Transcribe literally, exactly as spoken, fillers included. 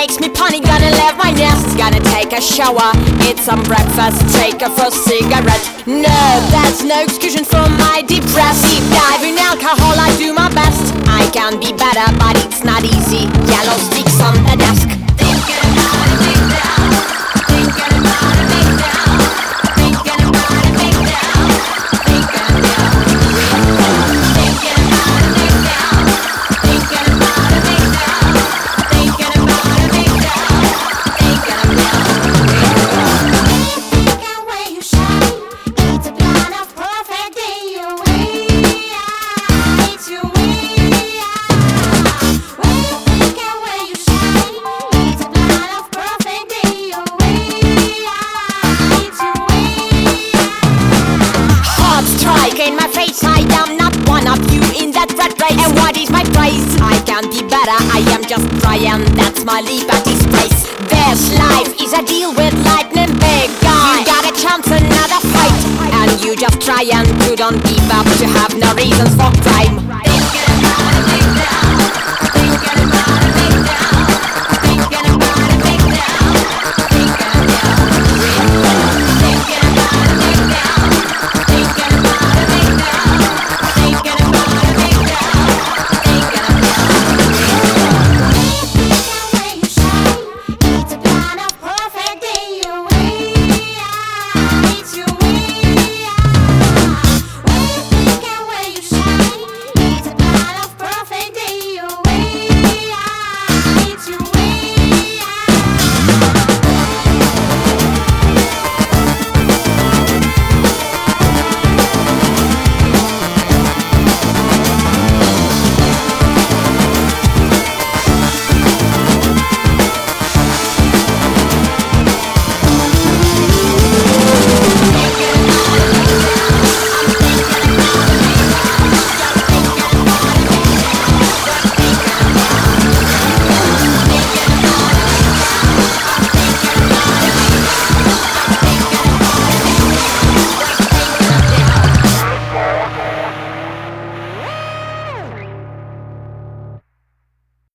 makes me panic. Gonna leave my nest, gonna take a shower, eat some breakfast, take a first cigarette. No, that's no excuse for my depressed. Deep dive in alcohol, I do my best. I can be better, but it's not easy. Yellow sticks on the desk. Thinking about it, deep down. Thinking about it, deep down. Thinking about it, deep down. Thinking about it, deep down. Thinking about it, deep down. Thinking about it, deep down. Thinking about it, deep down. Thinking about it, deep down. Thinking where you shine. It's a plan of perfect day. Your way, it's your way. We're thinking where you shine. It's a plan of perfect day. Your way, it's your way. Hot strike in my face. I am not one of you in that rat race. And what is my price? I can be better. I am just trying. That's my liberty's price. This life is a deal with lightning big guy. You got a chance, another fight, and you just try and you don't give up. You have no reasons for crime.